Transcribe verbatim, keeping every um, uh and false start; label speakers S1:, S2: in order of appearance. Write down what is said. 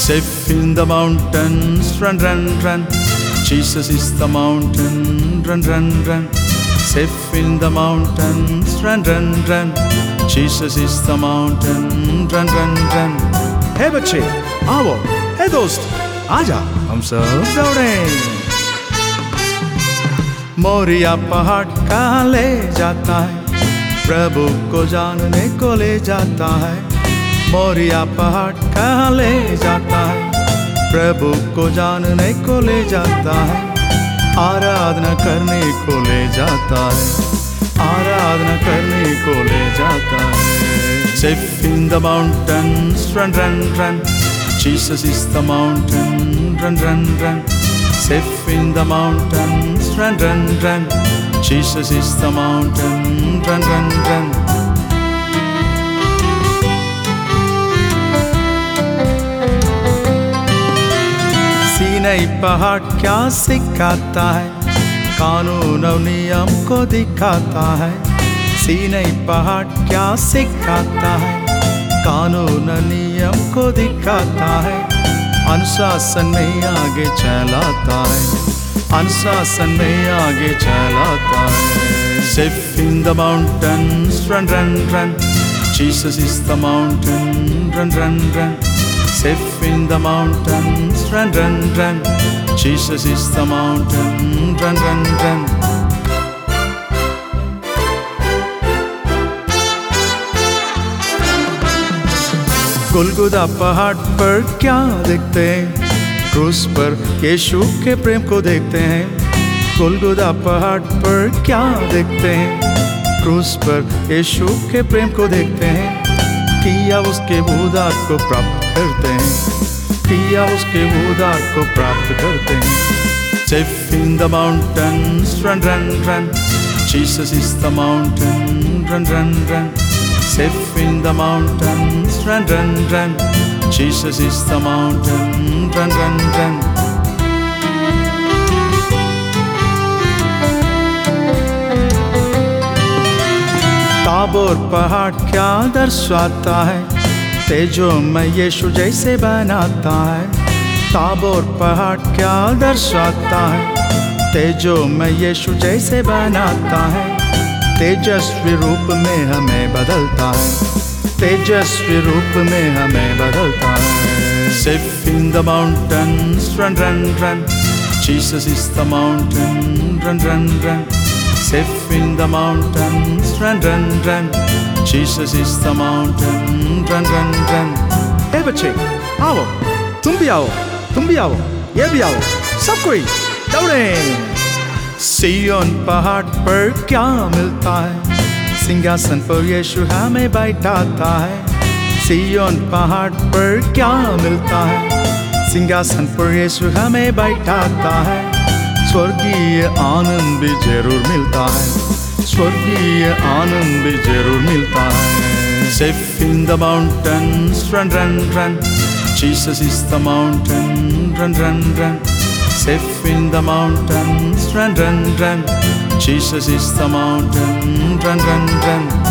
S1: Safe in the mountains, run, run, run. Jesus is the mountain, run, run, run. Safe in the mountains, run, run, run. Jesus is the mountain, run, run, run. Hey बच्चे, आओ, hey दोस्त, आजा, हम सब दौड़ें। मोरिया पहाड़ कहाँ ले जाता है, प्रभु को जानने को ले जाता है। मोरिया पहाड़ कहाँ ले जाता है, प्रभु को जानने को ले जाता है। आराधना करने को ले जाता है, आराधना करने को ले जाता है। Safe in the mountains, run, run, run. Jesus is the mountain, run, run, run. Safe in the mountains, run, run, run. Jesus is the mountain, run, run, run. Sinai पहाड़ क्या सिखाता है, कानून और नियम को दिखाता है। सीनाई पहाड़ क्या सिखाता है, कानून नियम को दिखाता है। अनुशासन में आगे चलाता है, अनुशासन में आगे चलाता है। Safe in the mountains, run, run, run. Jesus is the mountain, run, run, run. Safe in the mountains, run, run, run. Jesus is the mountain, run, run, run. गुलगुदा पहाड़ पर क्या देखते हैं, क्रूस पर यीशु के प्रेम को देखते हैं। गुलगुदा पहाड़ पर क्या देखते हैं, क्रूस पर यीशु के प्रेम को देखते हैं। किया उसके उद्धार को प्राप्त करते हैं, किया उसके उद्धार को प्राप्त करते हैं। Safe in the mountains, run, run, run. Jesus is the mountain, run, run, run. Safe in the mountains, run, run, run. Jesus is the mountain, run, run, run. Tabor पहाड़ क्या दर्शाता है, तेजो में यीशु जैसे बनाता है। ताबोर पहाड़ क्या दर्शाता है, तेजो में यीशु जैसे बनाता है। तेजस्वी रूप में हमें बदलता है, तेजस्वी रूप में हमें बदलता है। Safe in the mountains, run, run, run. Jesus is the mountain, run, run, run. Safe in the mountains, run, run, run. Jesus is the mountain, run, run, run. Hey बच्चे, आओ, तुम भी आओ, तुम भी आओ, ये भी आओ, सब कोई दौड़ें। सिय्योन पहाड़ पर क्या मिलता है, सिंहासन पर यीशु हमें बैठाता है। सिय्योन पहाड़ पर क्या मिलता है, सिंहासन पर यीशु हमें बैठाता है। स्वर्गीय आनंद भी जरूर मिलता है, स्वर्गीय आनंद भी जरूर मिलता है। Safe in the mountains, run, run, run. Jesus is the mountain, run, run, run. Safe in the mountains, run, run, run. Jesus is the mountain, run, run, run.